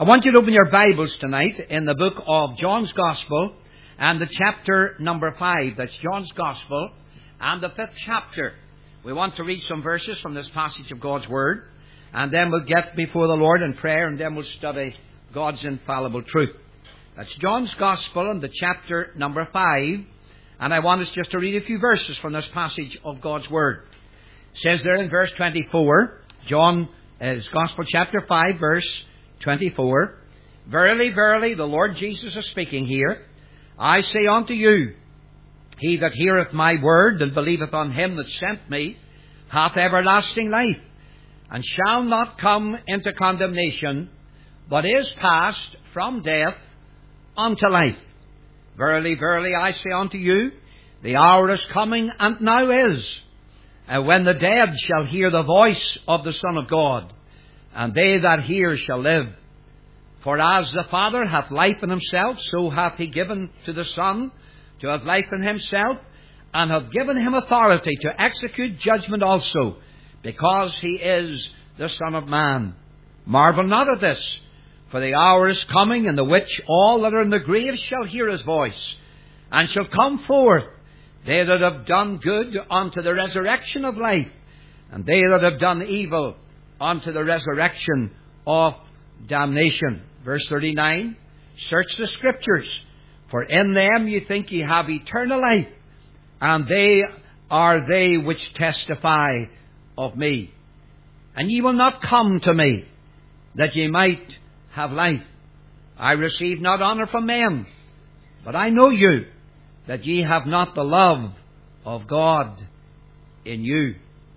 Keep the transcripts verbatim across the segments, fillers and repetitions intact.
I want you to open your Bibles tonight in the book of John's Gospel and the chapter number five. That's John's Gospel and the fifth chapter. We want to read some verses from this passage of God's Word, and then we'll get before the Lord in prayer, and then we'll study God's infallible truth. That's John's Gospel and the chapter number five, and I want us just to read a few verses from this passage of God's Word. It says there in verse twenty-four, John's Gospel chapter five, verse twenty-four, Verily, verily, the Lord Jesus is speaking here, I say unto you, he that heareth my word and believeth on him that sent me hath everlasting life, and shall not come into condemnation, but is passed from death unto life. Verily, verily, I say unto you, the hour is coming, and now is, uh, when the dead shall hear the voice of the Son of God, and they that hear shall live. For as the Father hath life in himself, so hath he given to the Son to have life in himself, and hath given him authority to execute judgment also, because he is the Son of Man. Marvel not at this, for the hour is coming in the which all that are in the grave shall hear his voice, and shall come forth, they that have done good unto the resurrection of life, and they that have done evil unto the resurrection of damnation. Verse thirty-nine, Search the Scriptures, for in them ye think ye have eternal life, and they are they which testify of me. And ye will not come to me, that ye might have life. I receive not honour from men, but I know you, that ye have not the love of God in you.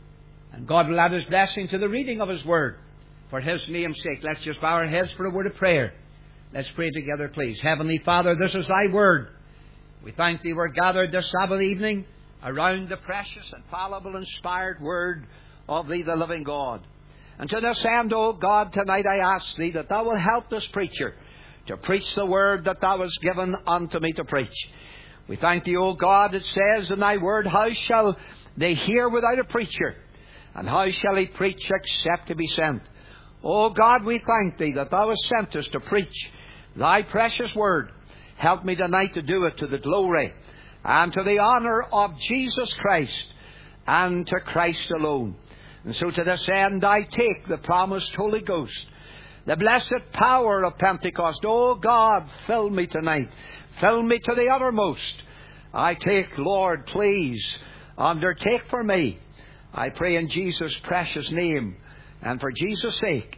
And God will add His blessing to the reading of His Word, for His name's sake. Let's just bow our heads for a word of prayer. Let's pray together, please. Heavenly Father, this is Thy Word. We thank Thee we're gathered this Sabbath evening around the precious, infallible, inspired Word of Thee, the living God. And to this end, O God, tonight I ask Thee that Thou will help this preacher to preach the Word that Thou hast given unto me to preach. We thank Thee, O God, it says in Thy Word, How shall they hear without a preacher? And how shall he preach except he be sent? O God, we thank Thee that Thou hast sent us to preach Thy precious Word. Help me tonight to do it to the glory and to the honour of Jesus Christ and to Christ alone. And so to this end I take the promised Holy Ghost, the blessed power of Pentecost. O God, fill me tonight. Fill me to the uttermost. I take, Lord, please, undertake for me. I pray in Jesus' precious name, and for Jesus' sake.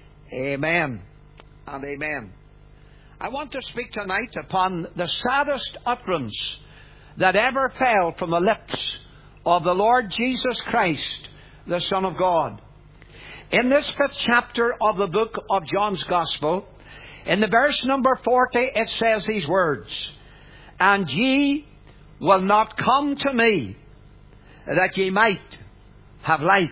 Amen and amen. I want to speak tonight upon the saddest utterance that ever fell from the lips of the Lord Jesus Christ, the Son of God. In this fifth chapter of the book of John's Gospel, in the verse number forty, it says these words, And ye will not come to me, that ye might have life.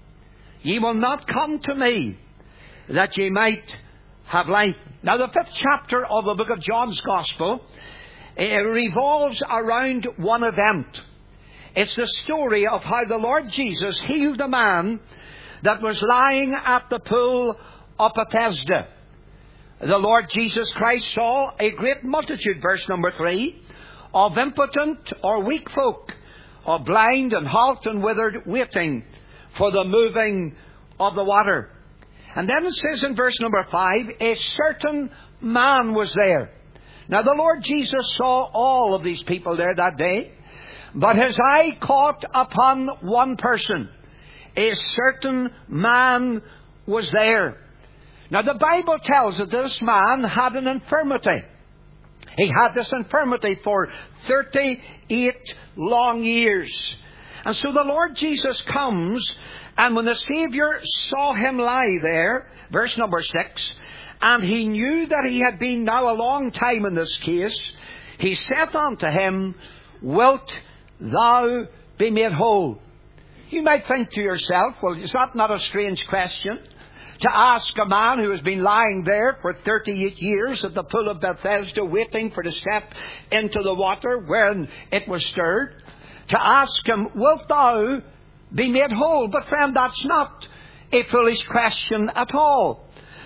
Ye will not come to me, that ye might have life. Now, the fifth chapter of the book of John's Gospel, it revolves around one event. It's the story of how the Lord Jesus healed a man that was lying at the pool of Bethesda. The Lord Jesus Christ saw a great multitude, verse number three, of impotent or weak folk, of blind and halt and withered, waiting for the moving of the water. And then it says in verse number five, a certain man was there. Now the Lord Jesus saw all of these people there that day, but his eye caught upon one person. A certain man was there. Now the Bible tells that this man had an infirmity. He had this infirmity for thirty-eight long years. And so the Lord Jesus comes, and when the Savior saw him lie there, verse number six, and he knew that he had been now a long time in this case, he said unto him, Wilt thou be made whole? You might think to yourself, well, is that not a strange question? To ask a man who has been lying there for thirty-eight years at the pool of Bethesda, waiting for to step into the water when it was stirred, to ask him, Wilt thou be made whole? But friend, that's not a foolish question at all.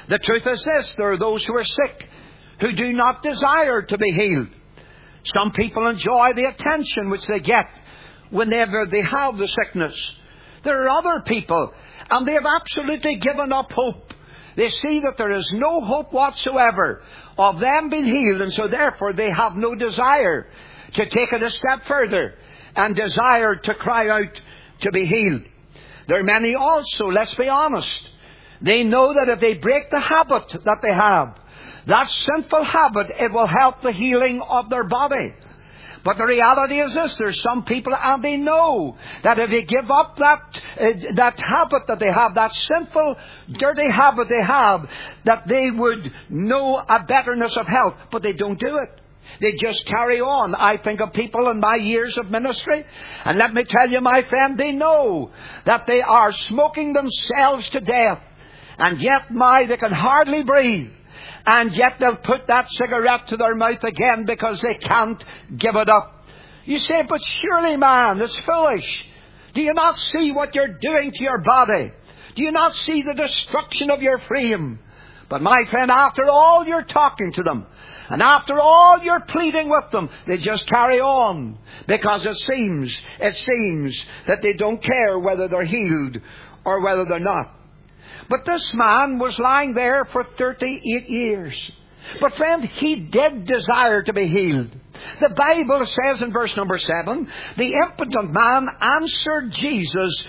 The truth is this, there are those who are sick who do not desire to be healed. Some people enjoy the attention which they get whenever they have the sickness. There are other people, and they have absolutely given up hope. They see that there is no hope whatsoever of them being healed, and so therefore they have no desire to take it a step further and desire to cry out to be healed. There are many also, let's be honest, they know that if they break the habit that they have, that sinful habit, it will help the healing of their body. But the reality is this, there's some people, and they know that if they give up that uh, that habit that they have, that sinful, dirty habit they have, that they would know a betterness of health, but they don't do it. They just carry on. I think of people in my years of ministry, and let me tell you, my friend, they know that they are smoking themselves to death, and yet, my, they can hardly breathe. And yet they'll put that cigarette to their mouth again because they can't give it up. You say, but surely, man, it's foolish. Do you not see what you're doing to your body? Do you not see the destruction of your frame? But my friend, after all you're talking to them, and after all you're pleading with them, they just carry on. Because it seems, it seems that they don't care whether they're healed or whether they're not. But this man was lying there for thirty-eight years. But friend, he did desire to be healed. The Bible says in verse number seven, the impotent man answered Jesus,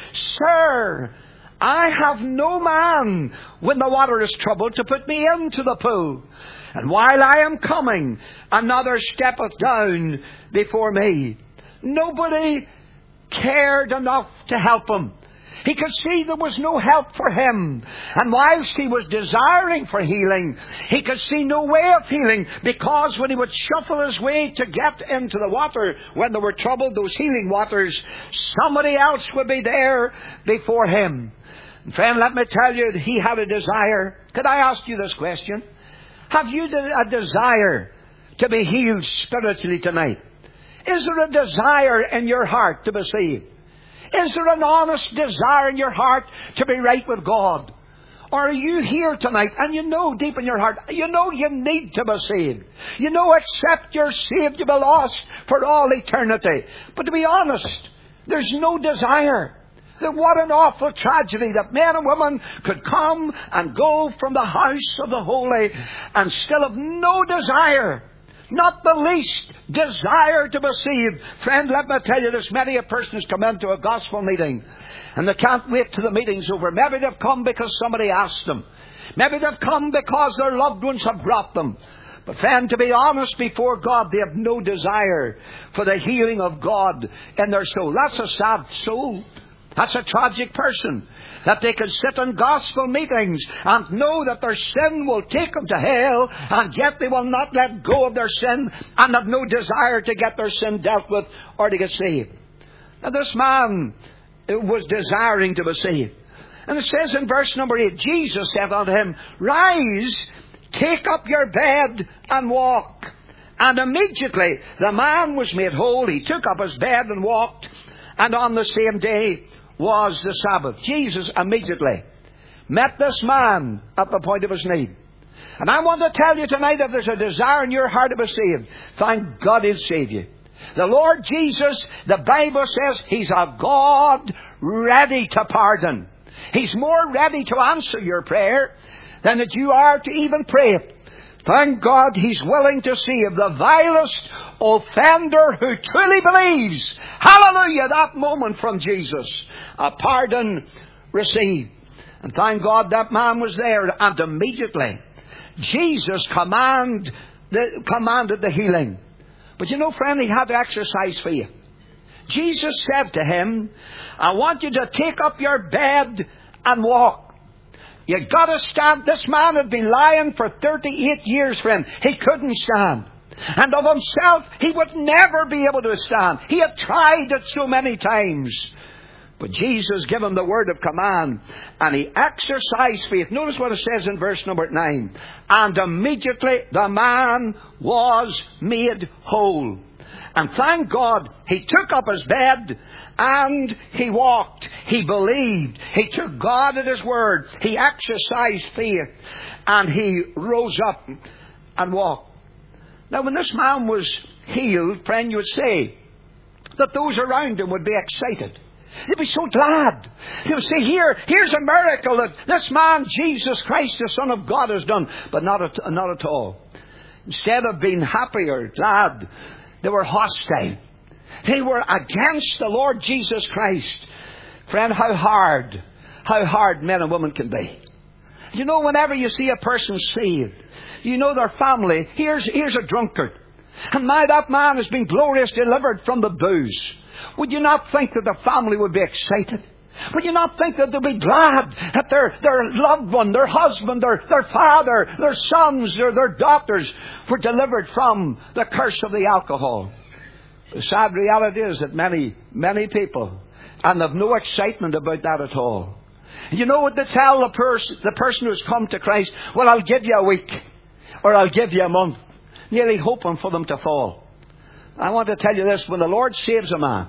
Sir, I have no man when the water is troubled to put me into the pool. And while I am coming, another steppeth down before me. Nobody cared enough to help him. He could see there was no help for him. And whilst he was desiring for healing, he could see no way of healing, because when he would shuffle his way to get into the water, when there were troubled, those healing waters, somebody else would be there before him. And friend, let me tell you, he had a desire. Could I ask you this question? Have you a desire to be healed spiritually tonight? Is there a desire in your heart to be saved? Is there an honest desire in your heart to be right with God? Or are you here tonight and you know deep in your heart, you know you need to be saved. You know except you're saved, you'll be lost for all eternity. But to be honest, there's no desire. That what an awful tragedy that men and women could come and go from the house of the holy and still have no desire. Not the least desire to be saved. Friend, let me tell you, there's many a person who's come into a gospel meeting and they can't wait till the meeting's over. Maybe they've come because somebody asked them. Maybe they've come because their loved ones have brought them. But friend, to be honest before God, they have no desire for the healing of God in their soul. That's a sad soul. That's a tragic person, that they can sit in gospel meetings and know that their sin will take them to hell, and yet they will not let go of their sin and have no desire to get their sin dealt with or to get saved. Now this man was desiring to be saved. And it says in verse number eight, Jesus said unto him, Rise, take up your bed and walk. And immediately the man was made whole. He took up his bed and walked. And on the same day was the Sabbath. Jesus immediately met this man at the point of his need. And I want to tell you tonight, if there's a desire in your heart to be saved, thank God He'll save you. The Lord Jesus, the Bible says, He's a God ready to pardon. He's more ready to answer your prayer than that you are to even pray it. Thank God He's willing to save the vilest offender who truly believes. Hallelujah! That moment from Jesus. A pardon received. And thank God that man was there. And immediately Jesus command the, commanded the healing. But you know, friend, He had to exercise faith. Jesus said to him, I want you to take up your bed and walk. You got to stand. This man had been lying for thirty-eight years, friend. He couldn't stand. And of himself, he would never be able to stand. He had tried it so many times. But Jesus gave him the word of command, and he exercised faith. Notice what it says in verse number nine. And immediately the man was made whole. And thank God, he took up his bed and he walked. He believed. He took God at his word. He exercised faith. And he rose up and walked. Now, when this man was healed, friend, you would say that those around him would be excited. They'd be so glad. They would say, here, here's a miracle that this man, Jesus Christ, the Son of God, has done. But not at, not at all. Instead of being happy or glad, they were hostile. They were against the Lord Jesus Christ. Friend, how hard, how hard men and women can be. You know, whenever you see a person saved, you know their family. Here's, here's a drunkard. And now that man has been gloriously delivered from the booze. Would you not think that the family would be excited? Would you not think that they'd be glad that their, their loved one, their husband, their, their father, their sons, or their daughters were delivered from the curse of the alcohol? The sad reality is that many, many people, and have no excitement about that at all. You know what they tell the, pers- the person who's come to Christ? Well, I'll give you a week, or I'll give you a month, nearly hoping for them to fall. I want to tell you this, when the Lord saves a man,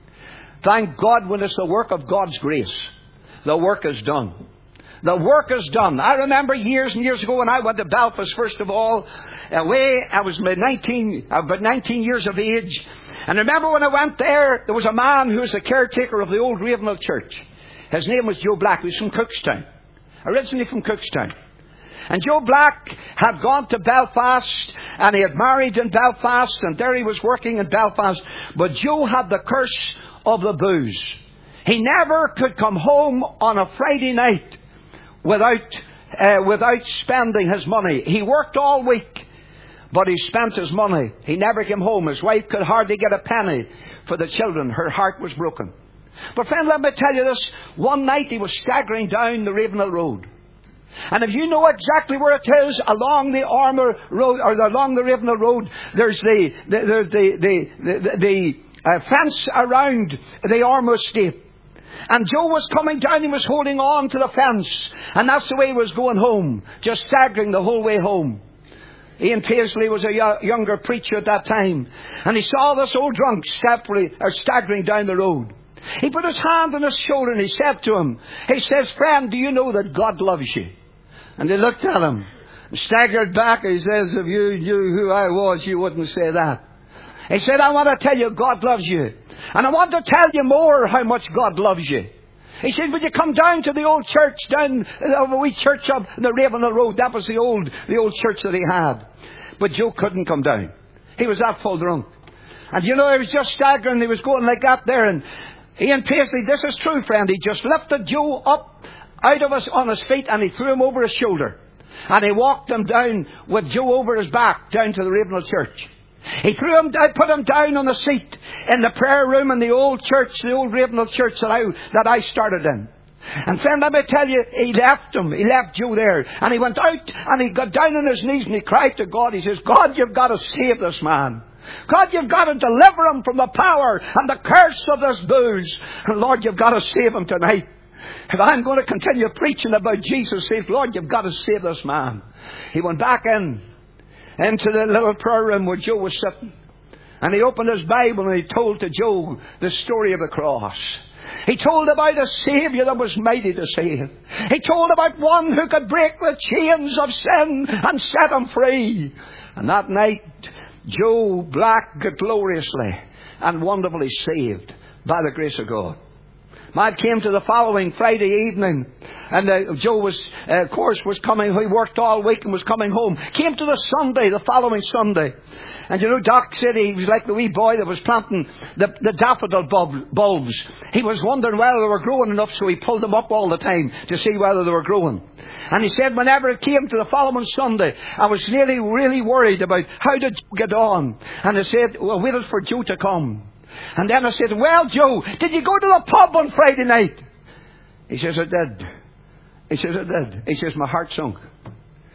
thank God when it's the work of God's grace, the work is done. The work is done. I remember years and years ago when I went to Belfast, first of all, away, I was nineteen, about nineteen years of age. And remember when I went there, there was a man who was the caretaker of the old Ravenel Church. His name was Joe Black. He was from Cookstown, originally from Cookstown. And Joe Black had gone to Belfast, and he had married in Belfast, and there he was working in Belfast. But Joe had the curse of the booze. He never could come home on a Friday night without uh, without spending his money. He worked all week, but he spent his money. He never came home. His wife could hardly get a penny for the children. Her heart was broken. But friend, let me tell you this. One night he was staggering down the Ravenel Road. And if you know exactly where it is, along the Armour Road, or along the Ravenel Road, there's the the the the, the, the, the uh, fence around the Armour estate. And Joe was coming down, he was holding on to the fence. And that's the way he was going home, just staggering the whole way home. Ian Paisley was a younger preacher at that time. And he saw this old drunk staggering down the road. He put his hand on his shoulder and he said to him, he says, friend, do you know that God loves you? And they looked at him and staggered back. He says, if you knew who I was, you wouldn't say that. He said, I want to tell you God loves you. And I want to tell you more how much God loves you. He said, would you come down to the old church, down the wee church up the Ravenel Road? That was the old, the old church that he had. But Joe couldn't come down. He was that full drunk. And you know, he was just staggering. He was going like that there. And Ian Paisley, this is true, friend. He just lifted Joe up out of us on his feet and he threw him over his shoulder. And he walked him down with Joe over his back down to the Ravenel Church. He threw him down, put him down on the seat in the prayer room in the old church, the old Ravenel Church that I, that I started in. And friend, let me tell you, he left him. He left Joe there. And he went out and he got down on his knees and he cried to God. He says, God, you've got to save this man. God, you've got to deliver him from the power and the curse of this booze. And Lord, you've got to save him tonight. If I'm going to continue preaching about Jesus, say, Lord, you've got to save this man. He went back in, into the little prayer room where Joe was sitting. And he opened his Bible and he told to Joe the story of the cross. He told about a Savior that was mighty to save. He told about one who could break the chains of sin and set him free. And that night, Joe Black got gloriously and wonderfully saved by the grace of God. Matt came to the following Friday evening, and uh, Joe was, uh, of course, was coming. He worked all week and was coming home. Came to the Sunday, the following Sunday, and you know, Doc said he was like the wee boy that was planting the, the daffodil bulb, bulbs. He was wondering whether they were growing enough, so he pulled them up all the time to see whether they were growing. And he said, whenever it came to the following Sunday, I was really, really worried about how did Joe get on. And I said, well, waited for Joe to come. And then I said, well, Joe, did you go to the pub on Friday night? He says, I did. He says, I did. He says, my heart sunk.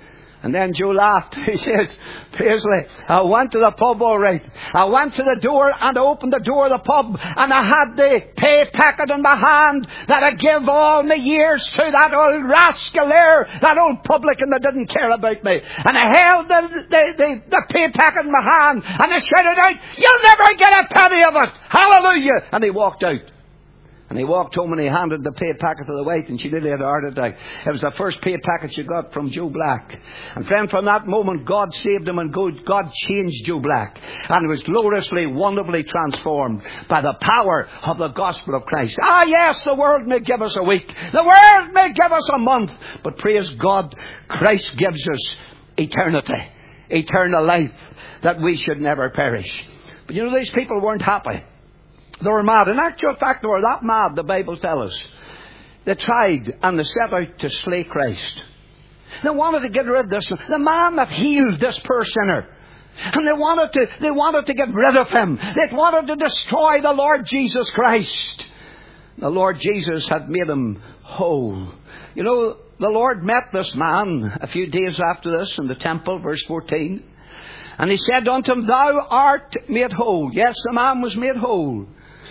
And then Joe laughed. He says, Paisley, I went to the pub all right. I went to the door and I opened the door of the pub and I had the pay packet in my hand that I give all my years to that old rascal there, that old publican that didn't care about me. And I held the, the, the, the pay packet in my hand and I shouted out, you'll never get a penny of it. Hallelujah. And he walked out. And he walked home and he handed the pay packet to the wife, and she nearly had a heart attack. It was the first pay packet she got from Joe Black. And friend, from that moment, God saved him and God changed Joe Black. And was gloriously, wonderfully transformed by the power of the gospel of Christ. Ah, yes, the world may give us a week. The world may give us a month. But praise God, Christ gives us eternity. Eternal life, that we should never perish. But you know, these people weren't happy. They were mad. In actual fact, they were that mad, the Bible tells us. They tried and they set out to slay Christ. They wanted to get rid of this, the man that healed this poor sinner. And they wanted to, they wanted to get rid of him. They wanted to destroy the Lord Jesus Christ. The Lord Jesus had made him whole. You know, the Lord met this man a few days after this in the temple, verse fourteen. And he said unto him, thou art made whole. Yes, the man was made whole.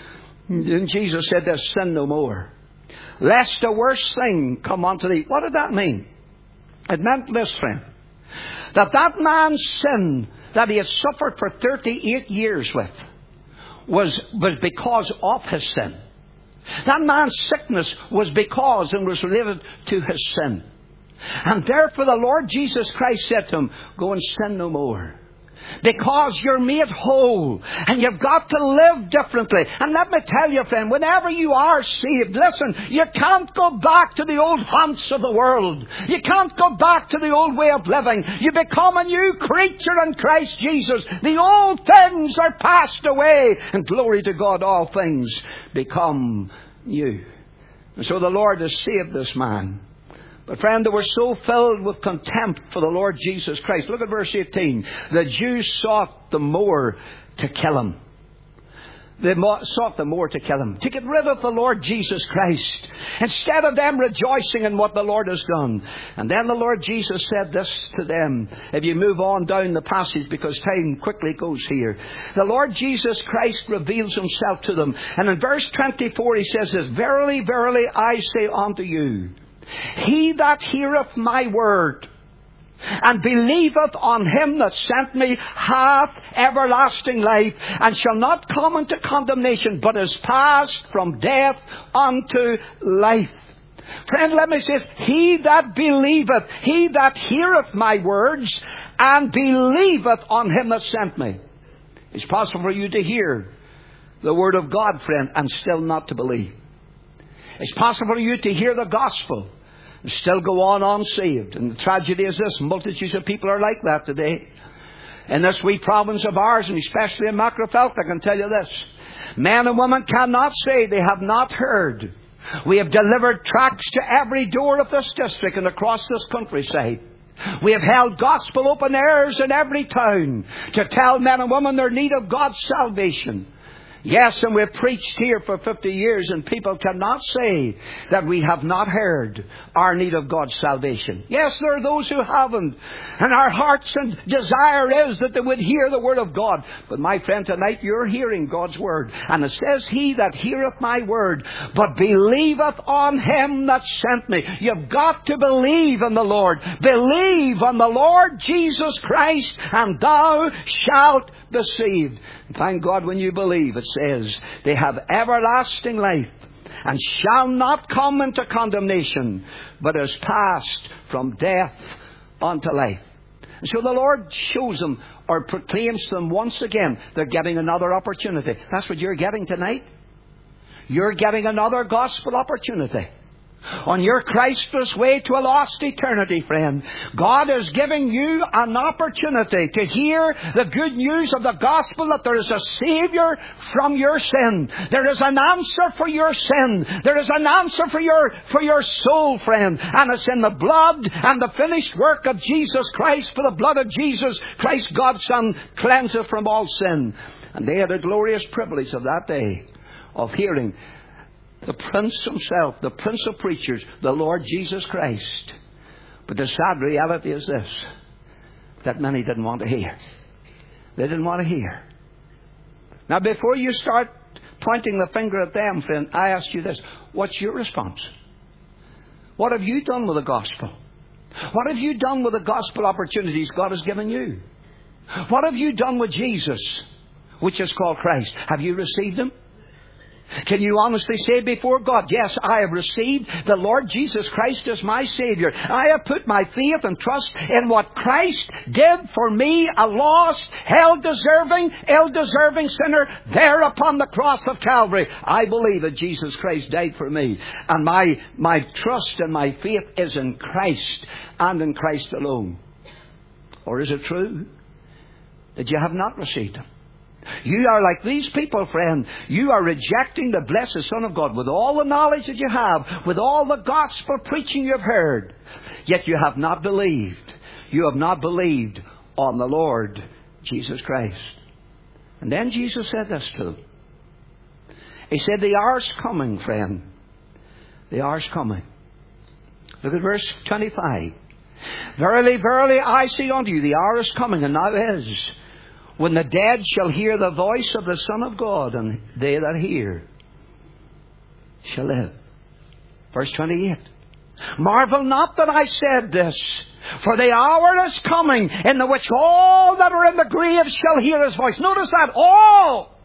And Jesus said, there's sin no more, lest a worse thing come unto thee. What did that mean? It meant this, friend, that that man's sin that he had suffered for thirty-eight years with was, was because of his sin. That man's sickness was because and was related to his sin. And therefore the Lord Jesus Christ said to him, go and sin no more. Because you're made whole. And you've got to live differently. And let me tell you, friend, whenever you are saved, listen, you can't go back to the old haunts of the world. You can't go back to the old way of living. You become a new creature in Christ Jesus. The old things are passed away. And glory to God, all things become new. And so the Lord has saved this man. But friend, they were so filled with contempt for the Lord Jesus Christ. Look at verse eighteen. The Jews sought the more to kill him. They sought the more to kill him, to get rid of the Lord Jesus Christ, instead of them rejoicing in what the Lord has done. And then the Lord Jesus said this to them. If you move on down the passage, because time quickly goes here. The Lord Jesus Christ reveals himself to them. And in verse twenty-four he says this, verily, verily, I say unto you, he that heareth my word and believeth on him that sent me hath everlasting life, and shall not come into condemnation, but is passed from death unto life. Friend, let me say this. He that believeth, he that heareth my words and believeth on him that sent me. It's possible for you to hear the word of God, friend, and still not to believe. It's possible for you to hear the gospel and still go on unsaved. And the tragedy is this, multitudes of people are like that today. In this wee province of ours, and especially in Macrofelt, I can tell you this. Men and women cannot say they have not heard. We have delivered tracts to every door of this district and across this countryside. We have held gospel open airs in every town to tell men and women their need of God's salvation. Yes, and we've preached here for fifty years, and people cannot say that we have not heard our need of God's salvation. Yes, there are those who haven't. And our hearts and desire is that they would hear the word of God. But my friend, tonight you're hearing God's word. And it says, he that heareth my word, but believeth on him that sent me. You've got to believe in the Lord. Believe on the Lord Jesus Christ, and thou shalt be saved. And thank God when you believe, it says, they have everlasting life, and shall not come into condemnation, but is passed from death unto life. And so the Lord shows them, or proclaims them once again, they're getting another opportunity. That's what you're getting tonight. You're getting another gospel opportunity. On your Christless way to a lost eternity, friend, God is giving you an opportunity to hear the good news of the gospel, that there is a Savior from your sin. There is an answer for your sin. There is an answer for your, for your soul, friend. And it's in the blood and the finished work of Jesus Christ. For the blood of Jesus Christ, God's Son, cleanseth from all sin. And they had a glorious privilege of that day of hearing the Prince himself, the Prince of Preachers, the Lord Jesus Christ. But the sad reality is this. that many didn't want to hear. They didn't want to hear. Now, before you start pointing the finger at them, friend, I ask you this. What's your response? What have you done with the gospel? What have you done with the gospel opportunities God has given you? What have you done with Jesus, which is called Christ? Have you received Him? Can you honestly say before God, yes, I have received the Lord Jesus Christ as my Savior. I have put my faith and trust in what Christ did for me, a lost, hell-deserving, ill-deserving sinner, there upon the cross of Calvary. I believe that Jesus Christ died for me. And my, my trust and my faith is in Christ and in Christ alone. Or is it true that you have not received Him? You are like these people, friend. You are rejecting the blessed Son of God with all the knowledge that you have, with all the gospel preaching you have heard. Yet you have not believed. You have not believed on the Lord Jesus Christ. And then Jesus said this to them. He said, the hour's coming, friend. The hour's coming. Look at verse twenty-five. Verily, verily, I say unto you, the hour is coming, and now is, when the dead shall hear the voice of the Son of God, and they that hear shall live. Verse twenty-eight. Marvel not that I said this, for the hour is coming in the which all that are in the graves shall hear His voice. Notice that. All.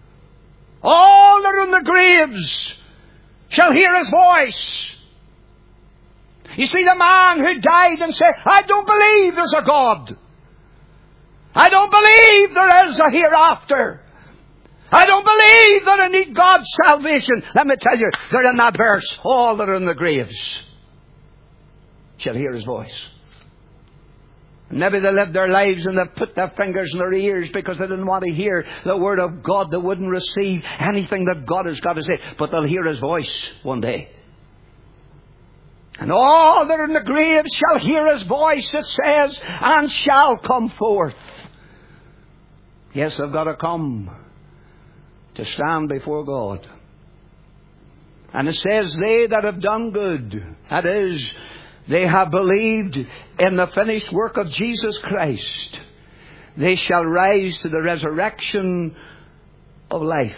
All that are in the graves shall hear His voice. You see, the man who died and said, I don't believe there's a God. I don't believe there is a hereafter. I don't believe that I need God's salvation. Let me tell you, they're in that verse. All that are in the graves shall hear His voice. And maybe they lived their lives and they put their fingers in their ears because they didn't want to hear the Word of God. They wouldn't receive anything that God has got to say. But they'll hear His voice one day. And all that are in the graves shall hear His voice, it says, and shall come forth. Yes, they've got to come to stand before God. And it says, they that have done good, that is, they have believed in the finished work of Jesus Christ, they shall rise to the resurrection of life.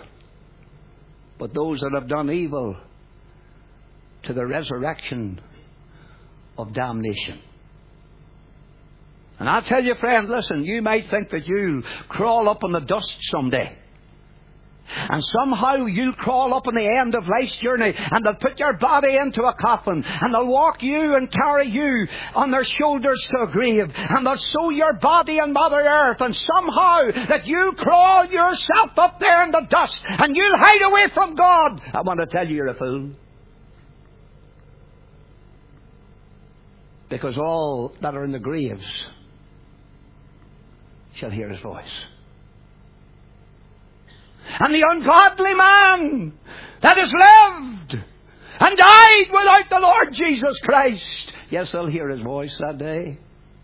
But those that have done evil, to the resurrection of damnation. And I'll tell you, friend, listen, you might think that you'll crawl up in the dust someday. And somehow you'll crawl up in the end of life's journey, and they'll put your body into a coffin, and they'll walk you and carry you on their shoulders to a grave, and they'll sow your body in Mother Earth, and somehow that you crawl yourself up there in the dust, and you'll hide away from God. I want to tell you, you're a fool. Because all that are in the graves shall hear His voice. And the ungodly man that has lived and died without the Lord Jesus Christ, yes, they'll hear His voice that day.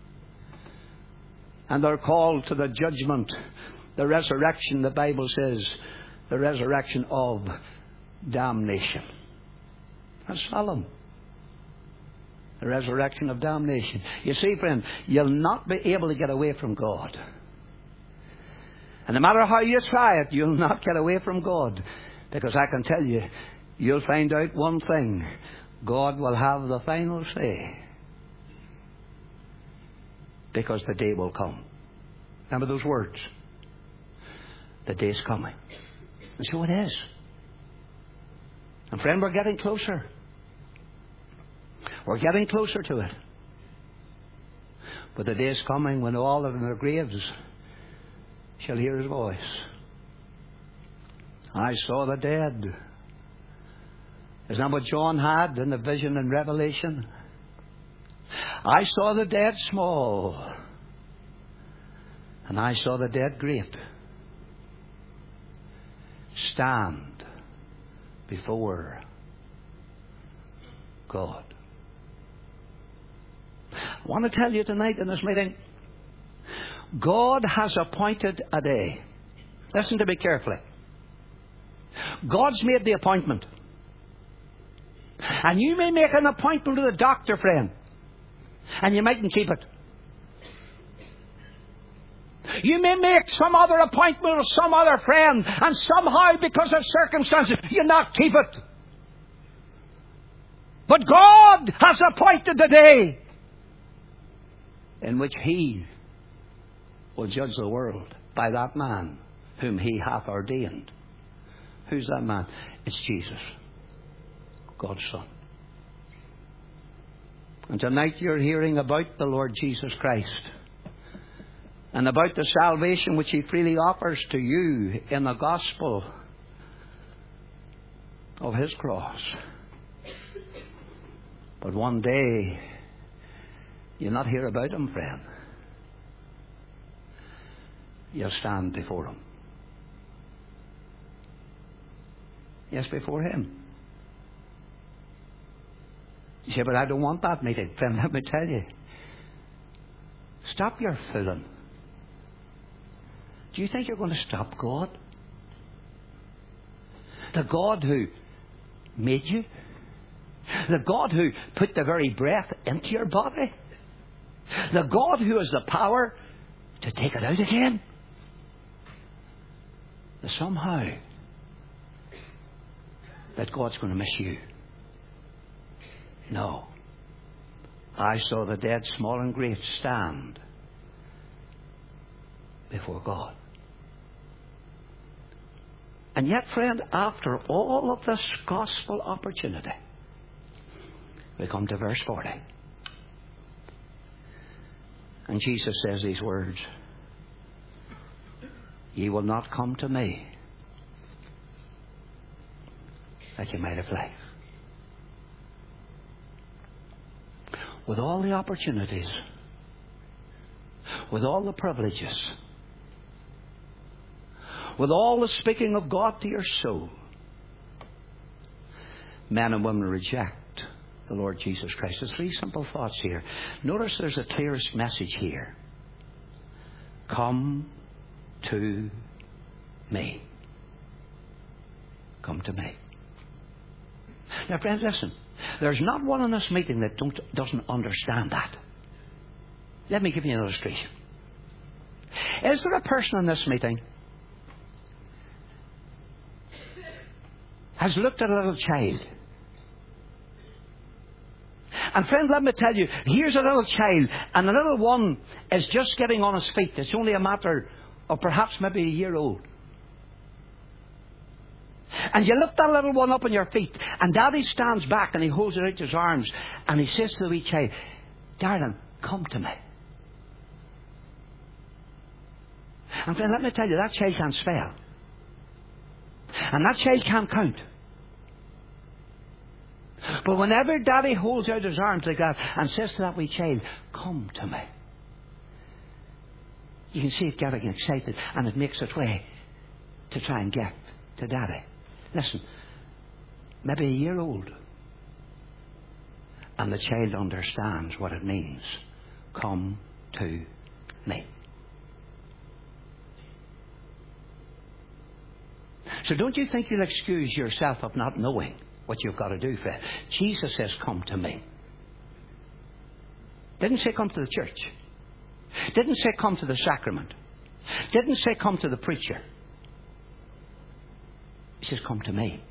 And they're called to the judgment, the resurrection, the Bible says, the resurrection of damnation. That's solemn. The resurrection of damnation. You see, friend, you'll not be able to get away from God. And no matter how you try it, you'll not get away from God. Because I can tell you, you'll find out one thing. God will have the final say. Because the day will come. Remember those words? The day's coming. And so it is. And friend, we're getting closer. We're getting closer to it. But the day is coming when all that are in their graves shall hear His voice. I saw the dead. Isn't that what John had in the vision in Revelation? I saw the dead small, and I saw the dead great stand before God. I want to tell you tonight in this meeting, God has appointed a day. Listen to me carefully. God's made the appointment. And you may make an appointment with a doctor, friend, and you mightn't keep it. You may make some other appointment with some other friend, and somehow, because of circumstances, you not keep it. But God has appointed the day in which He will judge the world by that man whom He hath ordained. Who's that man? It's Jesus, God's Son. And tonight you're hearing about the Lord Jesus Christ and about the salvation which He freely offers to you in the gospel of His cross. But one day you'll not hear about Him, friend. You'll stand before Him. Yes, before Him. You say, but I don't want that meeting. Friend, let me tell you. Stop your fooling. Do you think you're going to stop God? The God who made you? The God who put the very breath into your body? The God who has the power to take it out again? Somehow that God's going to miss you. No. I saw the dead, small and great, stand before God. And yet, friend, after all of this gospel opportunity, we come to verse forty. And Jesus says these words, "Ye will not come to me that you might have life." With all the opportunities, with all the privileges, with all the speaking of God to your soul, men and women reject the Lord Jesus Christ. There's three simple thoughts here. Notice there's a clearest message here. Come to me. Come to me. Now, friends, listen. There's not one in this meeting that don't, doesn't understand that. Let me give you an illustration. Is there a person in this meeting has looked at a little child? And friend, let me tell you, here's a little child, and the little one is just getting on his feet. It's only a matter of perhaps maybe a year old. And you lift that little one up on your feet, and Daddy stands back and he holds it out his arms, and he says to the wee child, "Darling, come to me." And friend, let me tell you, that child can't spell. And that child can't count. But whenever Daddy holds out his arms like that and says to that wee child, "Come to me," you can see it getting excited, and it makes its way to try and get to Daddy. Listen, maybe a year old, and the child understands what it means. Come to me. So don't you think you'll excuse yourself of not knowing what you've got to do, friend? Jesus says, "Come to me." Didn't say come to the church. Didn't say come to the sacrament. Didn't say come to the preacher. He says, "Come to me.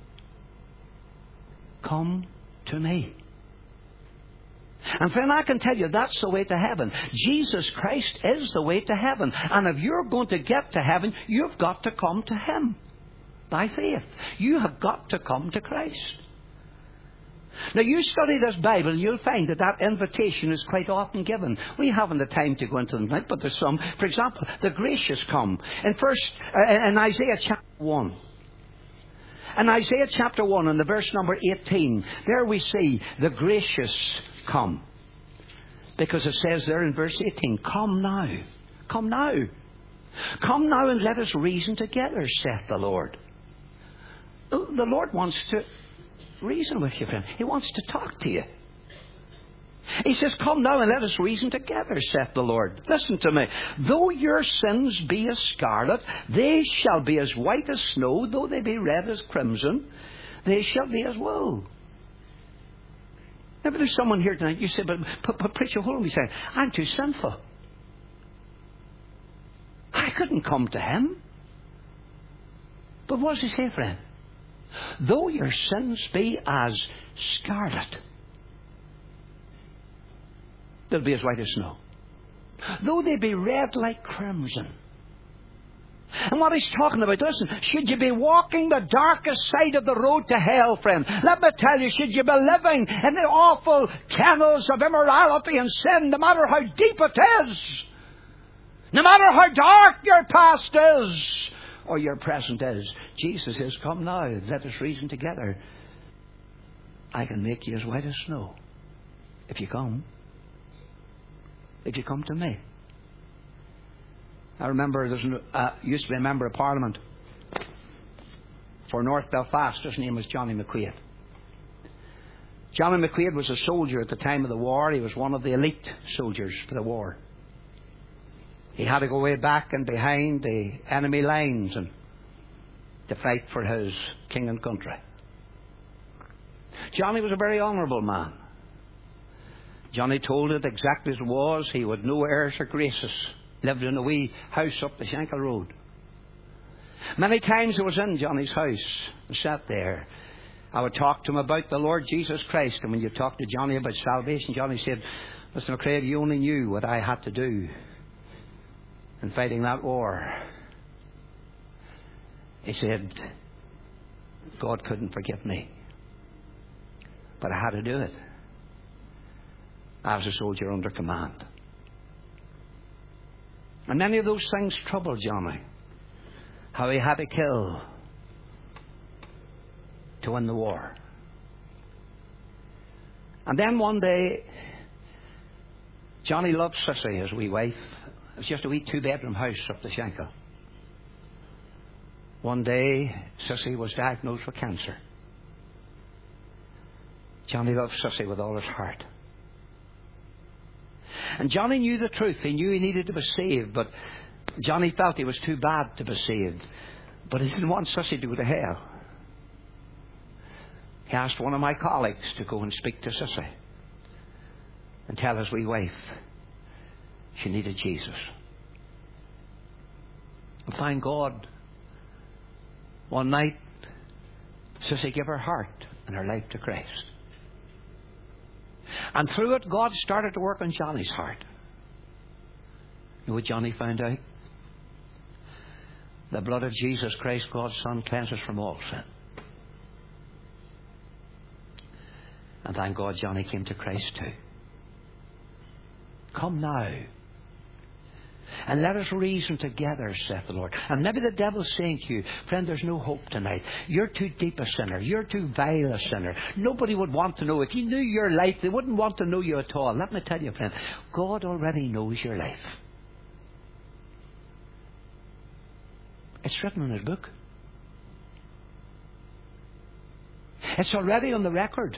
Come to me." And friend, I can tell you that's the way to heaven. Jesus Christ is the way to heaven. And if you're going to get to heaven, you've got to come to Him by faith. You have got to come to Christ. Now, you study this Bible and you'll find that that invitation is quite often given. We haven't the time to go into them tonight, but there's some. For example, the gracious come. In first, uh, in Isaiah chapter one. In Isaiah chapter one, in the verse number eighteen, there we see the gracious come. Because it says there in verse eighteen, "Come now, come now. Come now and let us reason together, saith the Lord." The Lord wants to reason with you, friend. He wants to talk to you. He says, "Come now and let us reason together, saith the Lord." Listen to me. "Though your sins be as scarlet, they shall be as white as snow. Though they be red as crimson, they shall be as wool." Maybe there's someone here tonight, you say, but, but, but preacher, hold on a second. I'm too sinful. I couldn't come to him. But what does he say, friend? Though your sins be as scarlet, they'll be as white as snow. Though they be red like crimson. And what he's talking about, listen, should you be walking the darkest side of the road to hell, friend, let me tell you, should you be living in the awful kennels of immorality and sin, no matter how deep it is, no matter how dark your past is, or your present is, Jesus says, come now, let us reason together. I can make you as white as snow. If you come. If you come to me. I remember there uh, used to be a member of Parliament for North Belfast. His name was Johnny McQuaid. Johnny McQuaid was a soldier at the time of the war. He was one of the elite soldiers for the war. He had to go way back and behind the enemy lines and to fight for his king and country. Johnny was a very honourable man. Johnny told it exactly as it was. He had no airs or graces. Lived in a wee house up the Shankill Road. Many times I was in Johnny's house and sat there. I would talk to him about the Lord Jesus Christ. And when you talked to Johnny about salvation, Johnny said, Mister McCrae, you only knew what I had to do in fighting that war. He said, God couldn't forgive me. But I had to do it. I was a soldier under command. And many of those things troubled Johnny. How he had to kill to win the war. And then one day, Johnny loved Sissy, his wee wife. It was just a wee two-bedroom house up the Shankill. One day, Sissy was diagnosed with cancer. Johnny loved Sissy with all his heart. And Johnny knew the truth. He knew he needed to be saved, but Johnny felt he was too bad to be saved. But he didn't want Sissy to go to hell. He asked one of my colleagues to go and speak to Sissy and tell his wee wife she needed Jesus. And thank God, one night, Sissy gave her heart and her life to Christ. And through it, God started to work on Johnny's heart. You know what Johnny found out? The blood of Jesus Christ, God's Son, cleanses from all sin. And thank God Johnny came to Christ too. Come now. And let us reason together, saith the Lord. And maybe the devil's saying to you, friend, there's no hope tonight. You're too deep a sinner. You're too vile a sinner. Nobody would want to know. If you knew your life, they wouldn't want to know you at all. Let me tell you, friend, God already knows your life. It's written in His book. It's already on the record.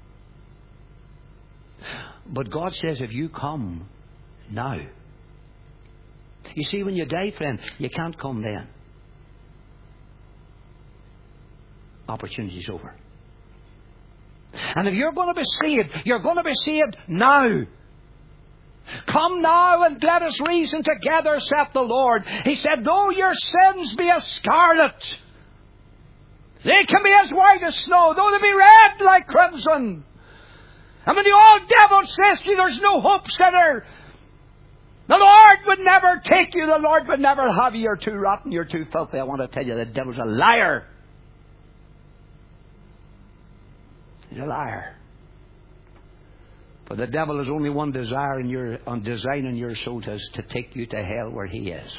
But God says, if you come now. You see, when you die, friend, you can't come then. Opportunity's over. And if you're going to be saved, you're going to be saved now. Come now and let us reason together, saith the Lord. He said, though your sins be as scarlet, they can be as white as snow, though they be red like crimson. And when the old devil says to you, there's no hope, sinner, the Lord would never take you. The Lord would never have you. You're too rotten. You're too filthy. I want to tell you, the devil's a liar. He's a liar. For the devil has only one desire in your, on design in your soul, to, to take you to hell where he is.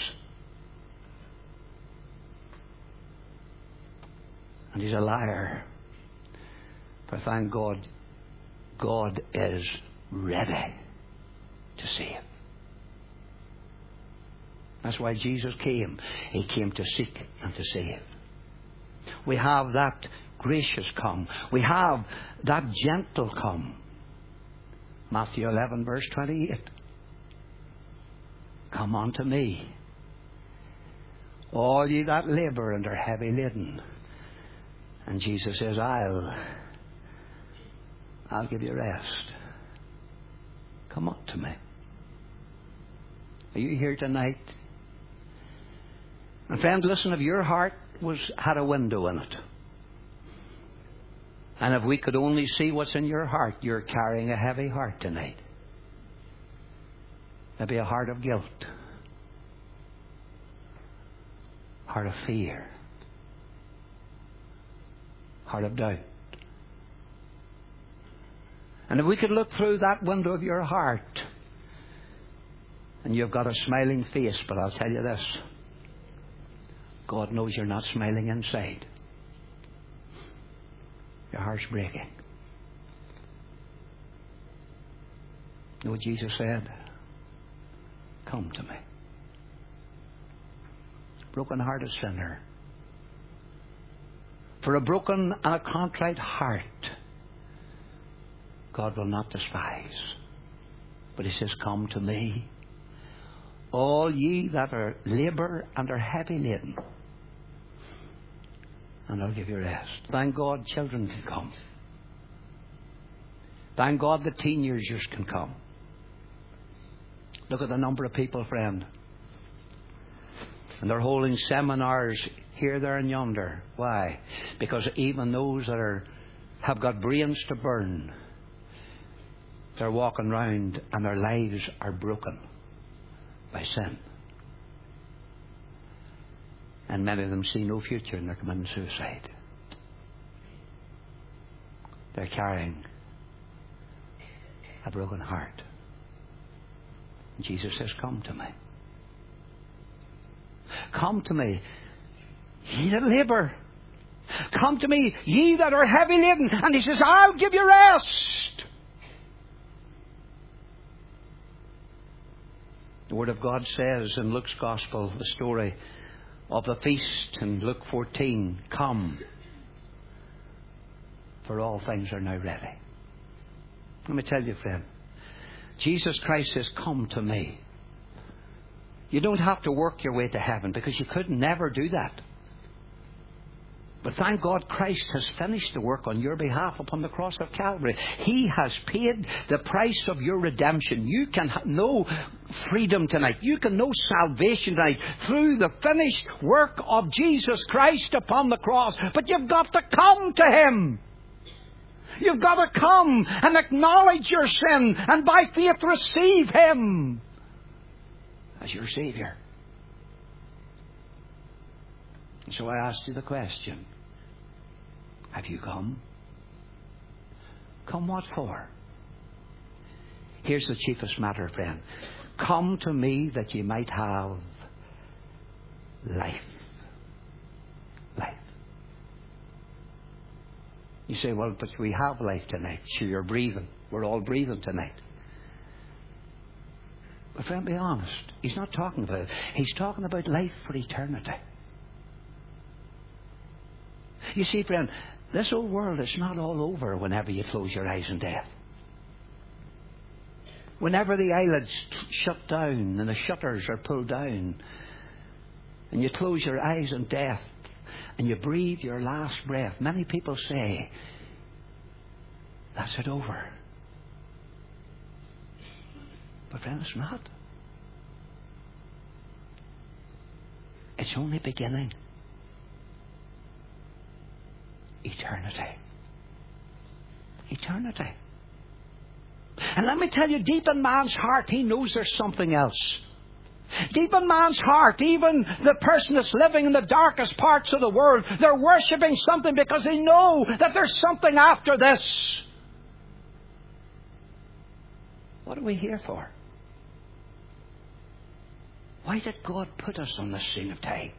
And he's a liar. But thank God, God is ready to save. That's why Jesus came. He came to seek and to save. We have that gracious come. We have that gentle come. Matthew eleven verse twenty-eight. Come unto me, all ye that labour and are heavy laden. And Jesus says, I'll, I'll give you rest. Come unto me. Are you here tonight? And friend, listen, if your heart was had a window in it, and if we could only see what's in your heart, you're carrying a heavy heart tonight. Maybe a heart of guilt, heart of fear, heart of doubt. And if we could look through that window of your heart, and you've got a smiling face, but I'll tell you this, God knows you're not smiling inside. Your heart's breaking. You know what Jesus said? Come to me. Broken-hearted sinner. For a broken and a contrite heart, God will not despise. But He says, come to me, all ye that are labour and are heavy laden, and I'll give you rest. Thank God children can come. Thank God the teenagers can come. Look at the number of people, friend. And they're holding seminars here, there and yonder. Why? Because even those that are have got brains to burn, they're walking round and their lives are broken by sin. And many of them see no future and they're committing suicide. They're carrying a broken heart. And Jesus says, come to me. Come to me, ye that labour. Come to me, ye that are heavy laden. And He says, I'll give you rest. The Word of God says in Luke's Gospel, the story of the feast in Luke fourteen, come, for all things are now ready. Let me tell you, friend, Jesus Christ says, come to me. You don't have to work your way to heaven, because you could never do that. But thank God Christ has finished the work on your behalf upon the cross of Calvary. He has paid the price of your redemption. You can know freedom tonight. You can know salvation tonight through the finished work of Jesus Christ upon the cross. But you've got to come to Him. You've got to come and acknowledge your sin and by faith receive Him as your Saviour. And so I asked you the question, have you come? Come what for? Here's the chiefest matter, friend. Come to me that ye might have life. Life. You say, well, but we have life tonight. Sure, you're breathing. We're all breathing tonight. But friend, be honest. He's not talking about it. He's talking about life for eternity. You see, friend, this old world is not all over whenever you close your eyes in death. Whenever the eyelids shut down and the shutters are pulled down and you close your eyes in death and you breathe your last breath, many people say, that's it over. But friend, it's not. It's only beginning. Eternity. Eternity. And let me tell you, deep in man's heart, he knows there's something else. Deep in man's heart, even the person that's living in the darkest parts of the world, they're worshipping something because they know that there's something after this. What are we here for? Why did God put us on this scene of time?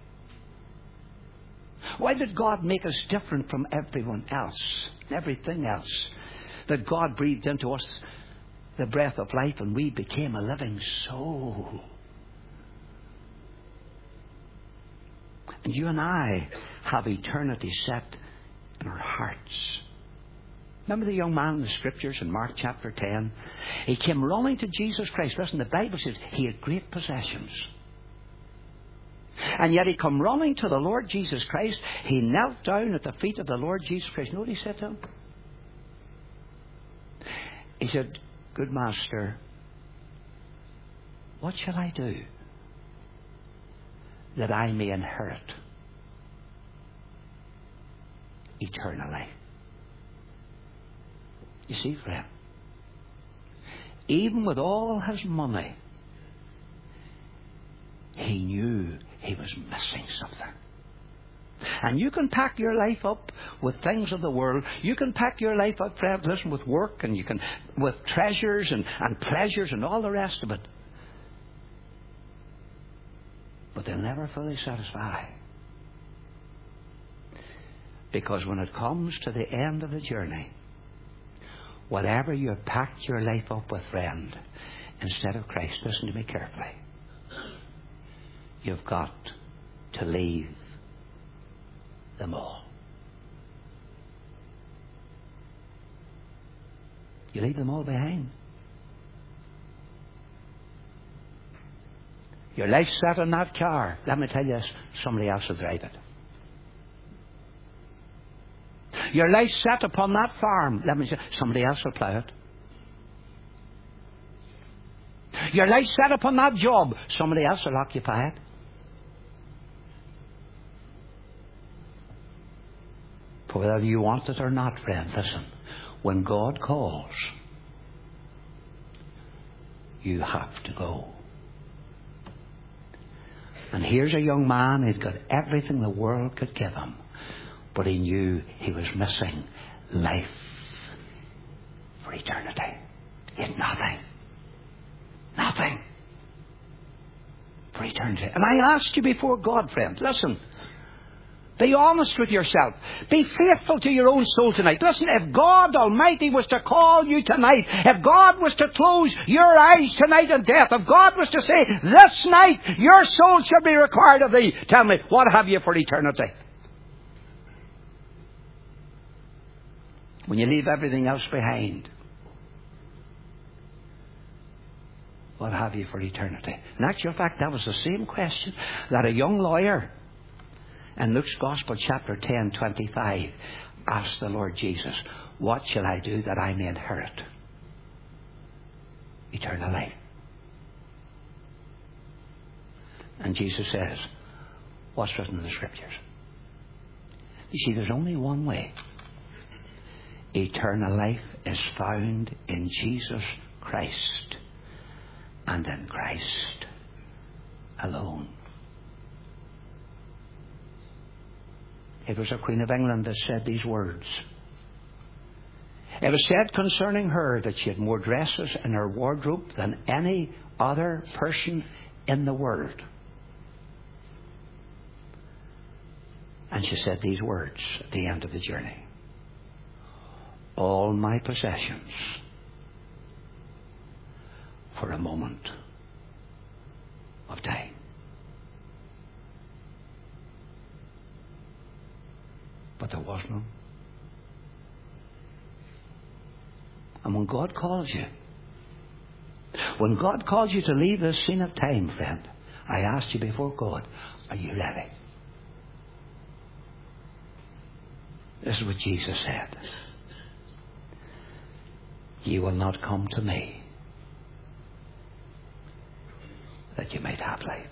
Why did God make us different from everyone else, everything else? That God breathed into us the breath of life and we became a living soul. And you and I have eternity set in our hearts. Remember the young man in the Scriptures in Mark chapter ten? He came running to Jesus Christ. Listen, the Bible says he had great possessions. And yet he come running to the Lord Jesus Christ. He knelt down at the feet of the Lord Jesus Christ. You know what he said to him? He said, good master, what shall I do that I may inherit eternal life. You see, friend, even with all his money, he knew he was missing something. And you can pack your life up with things of the world. You can pack your life up, friend, listen, with work, and you can with treasures and, and pleasures and all the rest of it. But they'll never fully satisfy. Because when it comes to the end of the journey, whatever you've packed your life up with, friend, instead of Christ, listen to me carefully, you've got to leave them all. You leave them all behind. Your life's set in that car. Let me tell you this, somebody else will drive it. Your life's set upon that farm. Let me say, somebody else will plough it. Your life's set upon that job. Somebody else will occupy it. For whether you want it or not, friend, listen. When God calls, you have to go. And here's a young man who'd got everything the world could give him. But he knew he was missing life for eternity. He had nothing. Nothing. For eternity. And I ask you before God, friend, listen. Be honest with yourself. Be faithful to your own soul tonight. Listen, if God Almighty was to call you tonight, if God was to close your eyes tonight in death, if God was to say, this night your soul shall be required of thee, tell me, what have you for eternity? When you leave everything else behind, what have you for eternity? In actual fact, that was the same question that a young lawyer in Luke's Gospel, chapter ten, twenty-five, asked the Lord Jesus, what shall I do that I may inherit eternal life? And Jesus says, what's written in the Scriptures? You see, there's only one way. Eternal life is found in Jesus Christ and in Christ alone. It was a Queen of England that said these words. It was said concerning her that she had more dresses in her wardrobe than any other person in the world. And she said these words at the end of the journey. All my possessions for a moment of time. But there was none. And when God calls you, when God calls you to leave this scene of time, friend, I asked you before God, are you ready? This is what Jesus said. Ye will not come to me that you might have life.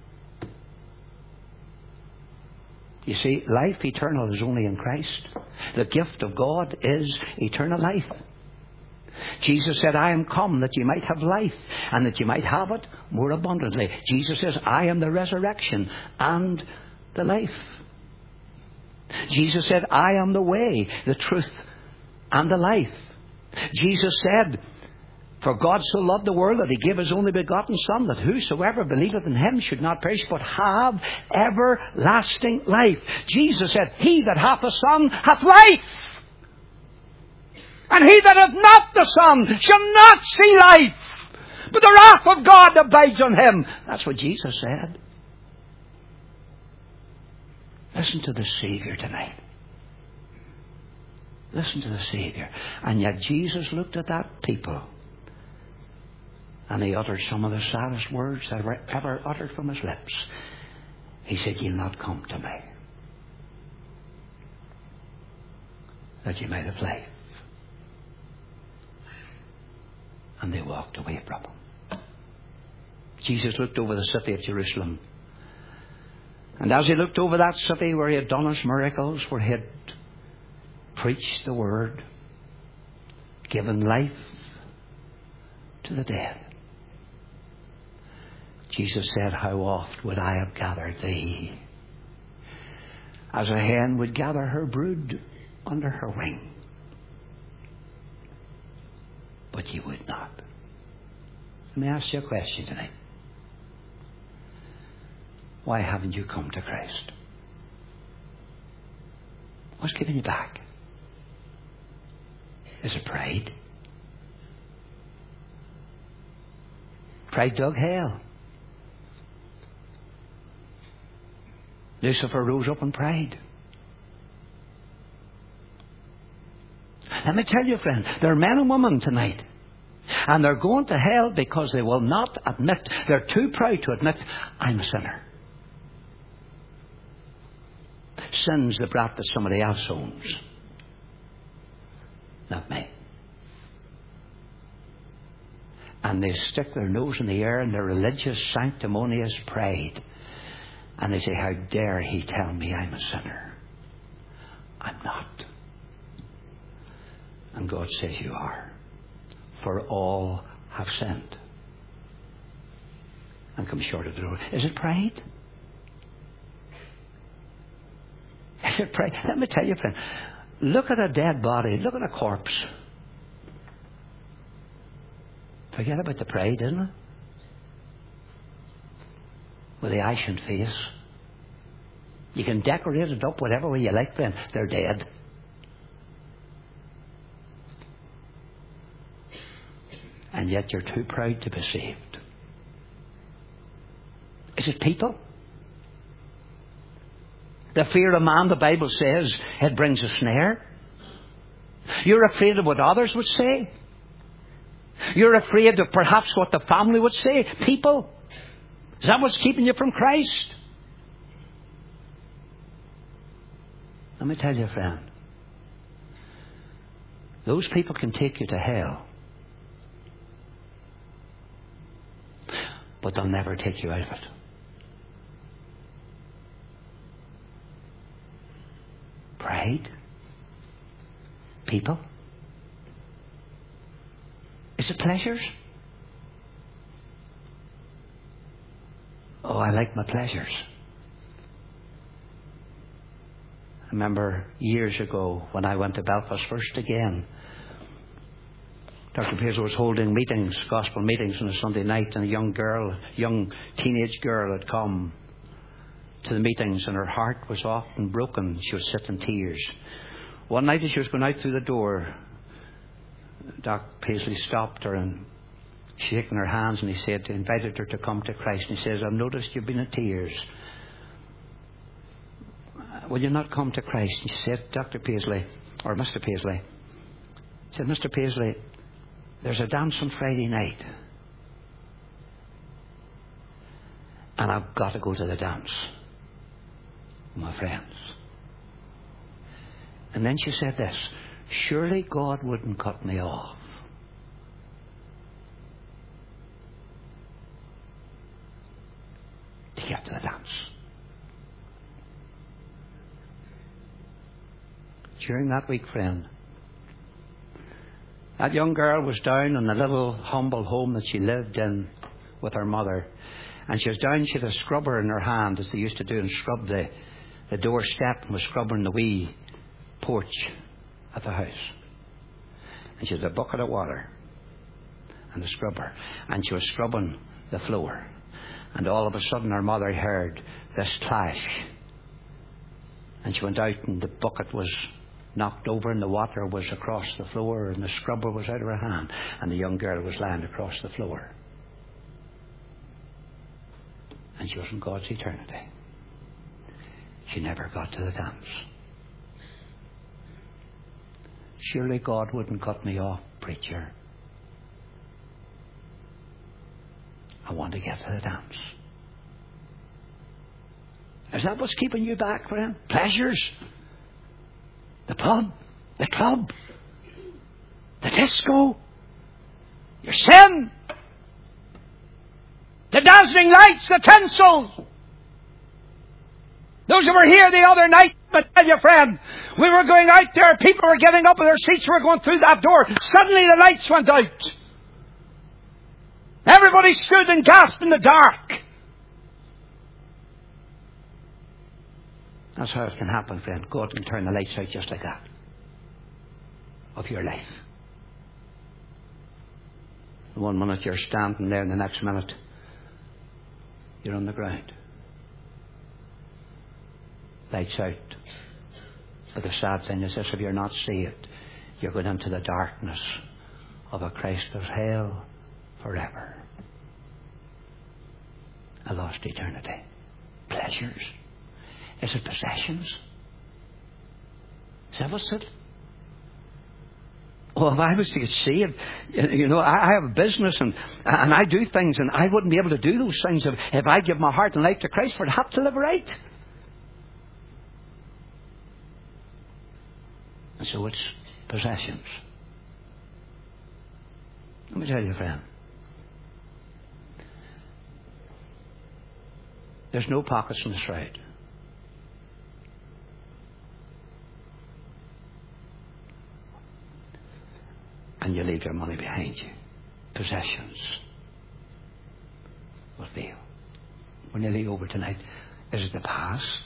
You see, life eternal is only in Christ. The gift of God is eternal life. Jesus said, I am come that you might have life and that you might have it more abundantly. Jesus says, I am the resurrection and the life. Jesus said, I am the way, the truth, and the life. Jesus said, for God so loved the world that he gave his only begotten Son, that whosoever believeth in him should not perish but have everlasting life. Jesus said, he that hath the Son hath life. And he that hath not the Son shall not see life, but the wrath of God abides on him. That's what Jesus said. Listen to the Saviour tonight. Listen to the Saviour. And yet Jesus looked at that people and he uttered some of the saddest words that were ever uttered from his lips. He said, you'll not come to me that you might have life. And they walked away from him. Jesus looked over the city of Jerusalem And as he looked over that city where he had done his miracles, where he had preached the word, given life to the dead, Jesus said, how oft would I have gathered thee, as a hen would gather her brood under her wing, but ye would not. Let me ask you a question tonight. Why haven't you come to Christ? What's keeping you back? Is it pride? Pride dug hell. Lucifer rose up in pride. Let me tell you, friend, there are men and women tonight, and they're going to hell because they will not admit, they're too proud to admit, I'm a sinner. Sin's the brat that somebody else owns, not me. And they stick their nose in the air in their religious, sanctimonious pride. And they say, how dare he tell me I'm a sinner? I'm not. And God says you are. For all have sinned and come short of the glory. Is it pride? Is it pride? Let me tell you, friend. Look at a dead body. Look at a corpse. Forget about the pride, isn't it? With the ashen face. You can decorate it up whatever way you like, friend. They're dead. And yet you're too proud to be saved. Is it people? The fear of man, the Bible says, it brings a snare. You're afraid of what others would say. You're afraid of perhaps what the family would say. People. Is that what's keeping you from Christ? Let me tell you, friend. Those people can take you to hell. But they'll never take you out of it. Pride? People? Is it pleasures? Oh, I like my pleasures. I remember years ago when I went to Belfast first again, Doctor Pearson was holding meetings, gospel meetings on a Sunday night, and a young girl, young teenage girl had come to the meetings, and her heart was often broken. She would sit in tears. One night as she was going out through the door, Doctor Paisley stopped her and shaking her hands, and he said, invited her to come to Christ. And he says, I've noticed you've been in tears. Will you not come to Christ? And she said, Doctor Paisley, or Mister Paisley, he said, Mister Paisley, there's a dance on Friday night, and I've got to go to the dance with my friends. And then she said this, surely God wouldn't cut me off. To get to the dance. During that week, friend, that young girl was down in the little humble home that she lived in with her mother. And she was down, she had a scrubber in her hand, as they used to do, and scrub the, the doorstep, and was scrubbing the wee porch at the house. And she had a bucket of water and a scrubber, and she was scrubbing the floor. And all of a sudden her mother heard this clash, and she went out, and the bucket was knocked over, and the water was across the floor, and the scrubber was out of her hand, and the young girl was lying across the floor. And she was in God's eternity. She never got to the dance. Surely God wouldn't cut me off, preacher. I want to get to the dance. Is that what's keeping you back, friend? Pleasures? The pub? The club? The disco? Your sin? The dazzling lights? The tinsel? Those who were here the other night, but tell you, friend, we were going out there, people were getting up in their seats, we were going through that door. Suddenly the lights went out. Everybody stood and gasped in the dark. That's how it can happen, friend. God can turn the lights out just like that of your life. One minute you're standing there, and the next minute you're on the ground. Lights out. But the sad thing is this: if you're not saved, you're going into the darkness of a Christless hell forever. A lost eternity. Pleasures. Is it possessions? Is that what's it? Oh, if I was to get saved, you know, I have a business and and I do things, and I wouldn't be able to do those things if, if I give my heart and life to Christ, for I'd have to live right. And so it's possessions. Let me tell you, friend. There's no pockets in the shroud. And you leave your money behind you. Possessions will fail. We're nearly over tonight. Is it the past?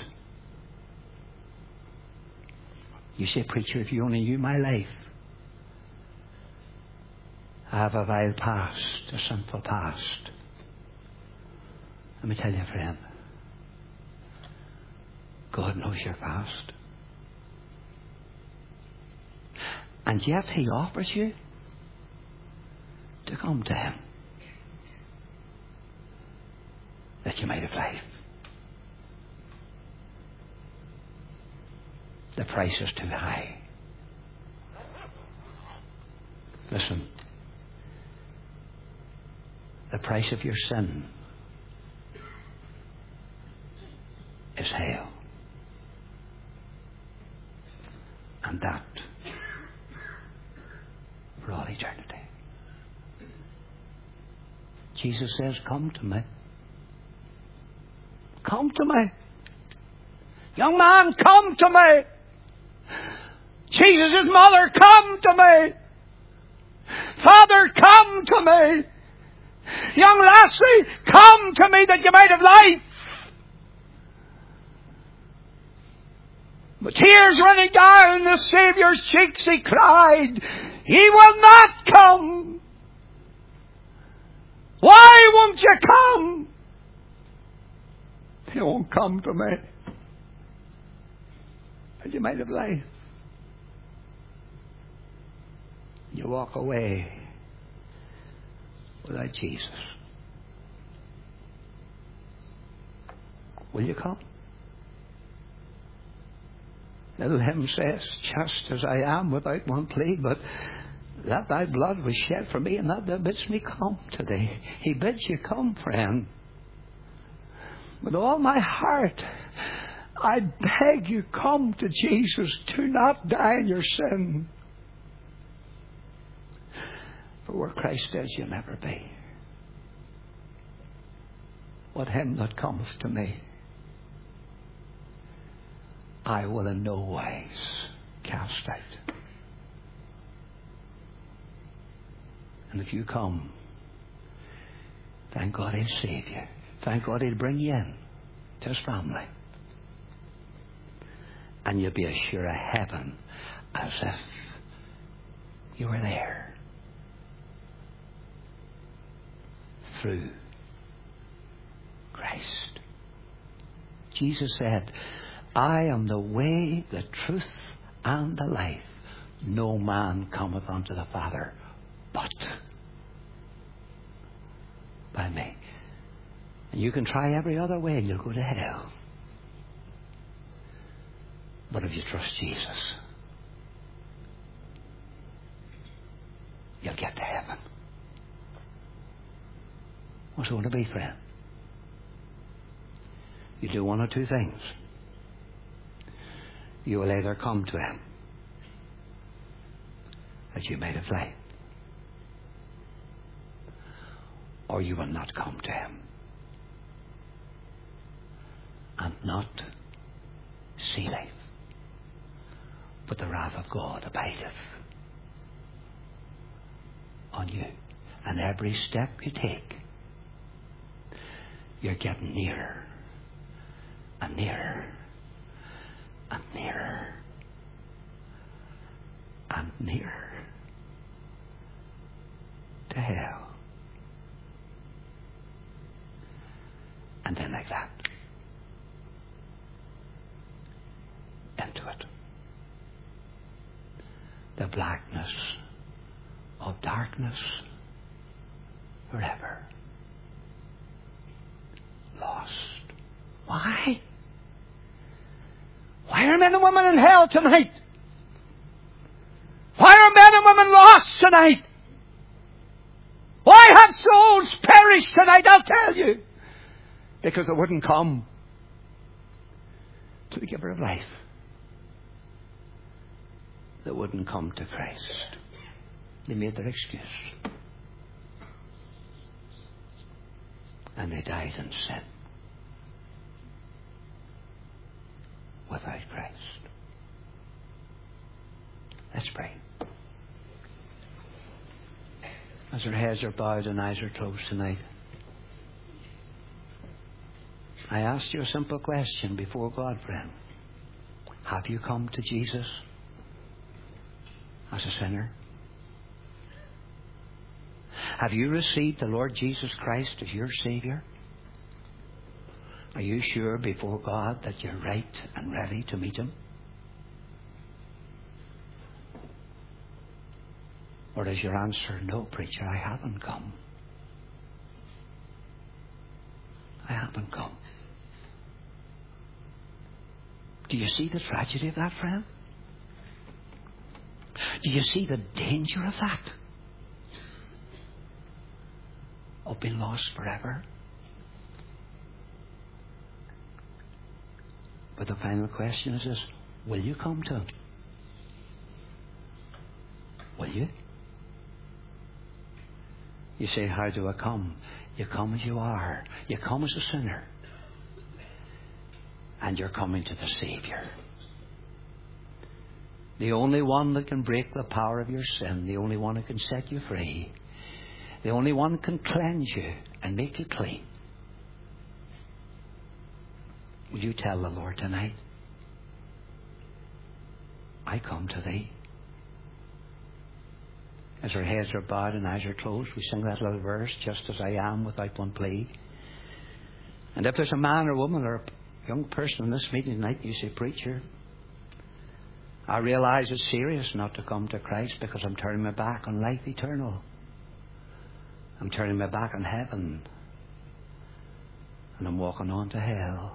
You say, preacher, if you only knew my life. I have a vile past, a sinful past. Let me tell you, friend. God knows your past. And yet He offers you to come to Him, that you might have life. The price is too high. Listen. The price of your sin is hell. And that for all eternity. Jesus says, come to me. Come to me. Young man, come to me. Jesus' mother, come to me. Father, come to me. Young lassie, come to me that you might have life. With tears running down the Saviour's cheeks, he cried, He will not come. Why won't you come? He won't come to me that you might have life. You walk away without Jesus. Will you come? Little hymn says, just as I am without one plea, but that thy blood was shed for me, and that thou bids me come today. He bids you come, friend. With all my heart, I beg you, come to Jesus. Do not die in your sin. For where Christ is, you'll never be. What him that cometh to me, I will in no wise cast out. And if you come, thank God He'll save you. Thank God He'll bring you in to His family. And you'll be as sure of heaven as if you were there. Through Christ. Jesus said, I am the way, the truth, and the life. No man cometh unto the Father but by me. And you can try every other way and you'll go to hell. But if you trust Jesus, you'll get to heaven. What's it going to be, friend? You do one or two things. You will either come to Him that you may have life, or you will not come to Him and not see life. But the wrath of God abideth on you. And every step you take, you're getting nearer and nearer and nearer and nearer to hell. And then like that, into it. The blackness of darkness forever. Lost. Why? Why are men and women in hell tonight? Why are men and women lost tonight? Why have souls perished tonight? I'll tell you. Because they wouldn't come to the giver of life. They wouldn't come to Christ. They made their excuse. And they died in sin. Without Christ. Let's pray. As our heads are bowed and eyes are closed tonight, I ask you a simple question before God, friend. Have you come to Jesus as a sinner? Have you received the Lord Jesus Christ as your Savior? Are you sure before God that you're right and ready to meet Him? Or is your answer, no, preacher, I haven't come. I haven't come. Do you see the tragedy of that, friend? Do you see the danger of that? Of being lost forever? But the final question is this: will you come to Him? Will you? You say, how do I come? You come as you are. You come as a sinner. And you're coming to the Savior. The only one that can break the power of your sin. The only one who can set you free. The only one can cleanse you and make you clean. Will you tell the Lord tonight, I come to Thee? As our heads are bowed and eyes are closed, we sing that little verse, just as I am without one plea. And if there's a man or woman or a young person in this meeting tonight, you say, preacher, I realize it's serious not to come to Christ because I'm turning my back on life eternal. I'm turning my back on heaven. And I'm walking on to hell.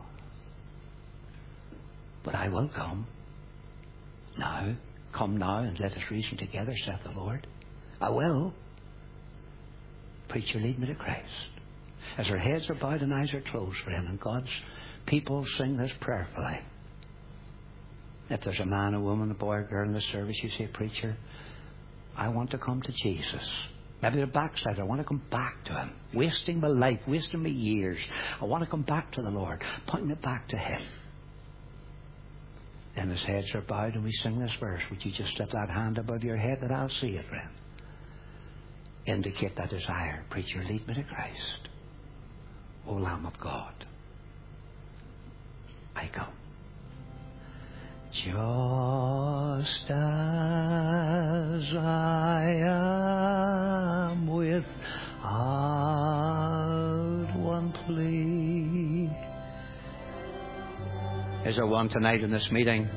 But I will come. Now. Come now and let us reason together, saith the Lord. I will. Preacher, lead me to Christ. As our heads are bowed and eyes are closed, friend, and God's people sing this prayerfully. If there's a man, a woman, a boy, or girl in the service, you say, preacher, I want to come to Jesus. Maybe they're a backslider. I want to come back to Him. Wasting my life, wasting my years. I want to come back to the Lord, pointing it back to Him. Then His heads are bowed and we sing this verse. Would you just slip that hand above your head that I'll see it, friend? Indicate that desire. Preacher, lead me to Christ. O Lamb of God, I come. Just as I am without one plea. Is there one tonight in this meeting?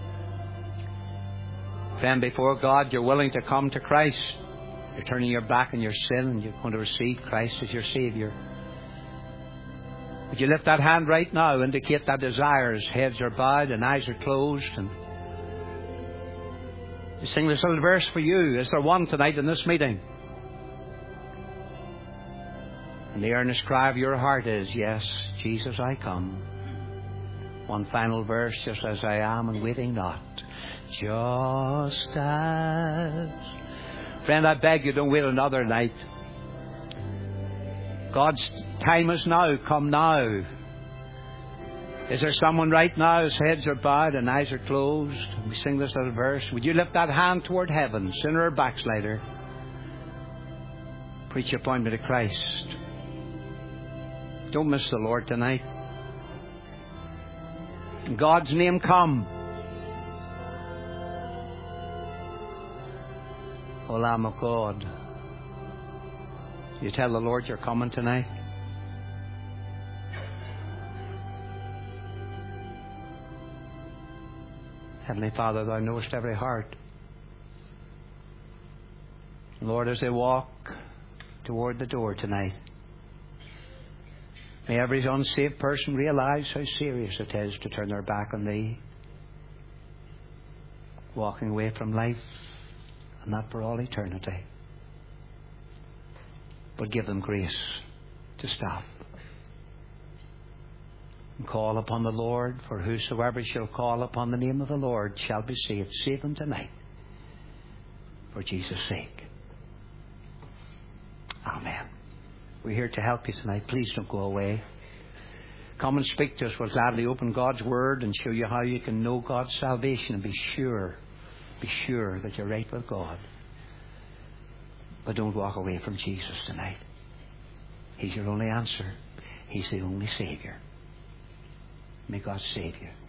Friend, before God, you're willing to come to Christ. You're turning your back on your sin and you're going to receive Christ as your Savior. Would you lift that hand right now, indicate that desire as heads are bowed and eyes are closed, and to sing this little verse for you. Is there one tonight in this meeting? And the earnest cry of your heart is, yes, Jesus, I come. One final verse, just as I am and waiting not. Just as... Friend, I beg you, don't wait another night. God's time is now. Come now. Is there someone right now whose heads are bowed and eyes are closed? We sing this little verse. Would you lift that hand toward heaven, sinner or backslider? Preach your appointment to Christ. Don't miss the Lord tonight. In God's name, come. O Lamb of God. You tell the Lord you're coming tonight. Heavenly Father, Thou knowest every heart. Lord, as they walk toward the door tonight, may every unsaved person realize how serious it is to turn their back on Thee, walking away from life, and not for all eternity. But give them grace to stop and call upon the Lord, for whosoever shall call upon the name of the Lord shall be saved. Save them tonight for Jesus' sake. Amen. We're here to help you tonight. Please don't go away. Come and speak to us. We'll gladly open God's Word and show you how you can know God's salvation and be sure, be sure that you're right with God. But don't walk away from Jesus tonight. He's your only answer. He's the only Savior. May God save you.